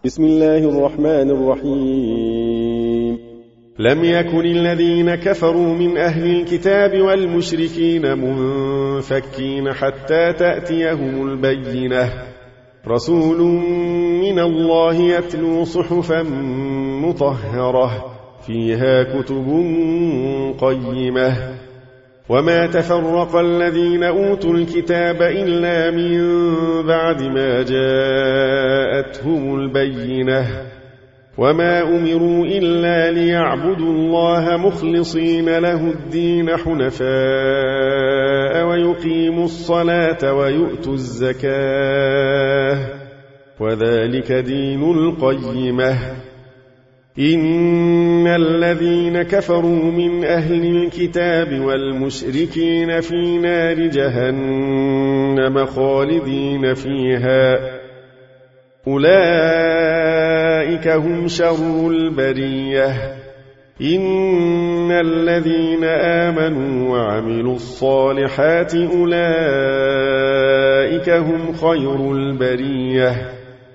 بسم الله الرحمن الرحيم. لم يكن الذين كفروا من أهل الكتاب والمشركين منفكين حتى تأتيهم البينة، رسول من الله يتلو صحفا مطهرة فيها كتب قيمة. وما تفرق الذين أوتوا الكتاب إلا من بعد ما جاءتهم البينة، وما أمروا إلا ليعبدوا الله مخلصين له الدين حنفاء ويقيموا الصلاة ويؤتوا الزكاة، وذلك دين القيمة. إن الذين كفروا من أهل الكتاب والمشركين في نار جهنم خالدين فيها، أولئك هم شر البرية. إن الذين آمنوا وعملوا الصالحات أولئك هم خير البرية،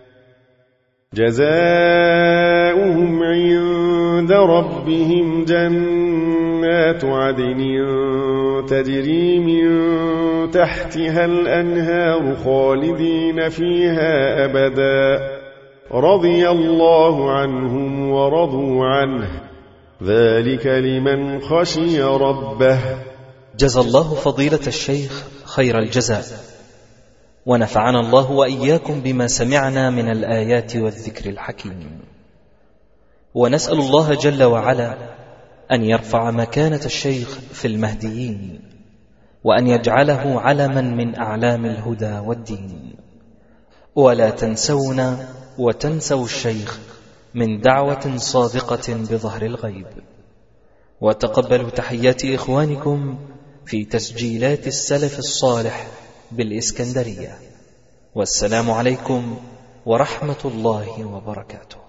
جزاؤهم عند ربهم جنات عدن تجري من تحتها الأنهار خالدين فيها أبدا، رضي الله عنهم ورضوا عنه، ذلك لمن خشي ربه. جزى الله فضيلة الشيخ خير الجزاء، ونفعنا الله وإياكم بما سمعنا من الآيات والذكر الحكيم. ونسأل الله جل وعلا أن يرفع مكانة الشيخ في المهديين، وأن يجعله علما من أعلام الهدى والدين. ولا تنسونا وتنسوا الشيخ من دعوة صادقة بظهر الغيب. وتقبلوا تحيات إخوانكم في تسجيلات السلف الصالح بالإسكندرية. والسلام عليكم ورحمة الله وبركاته.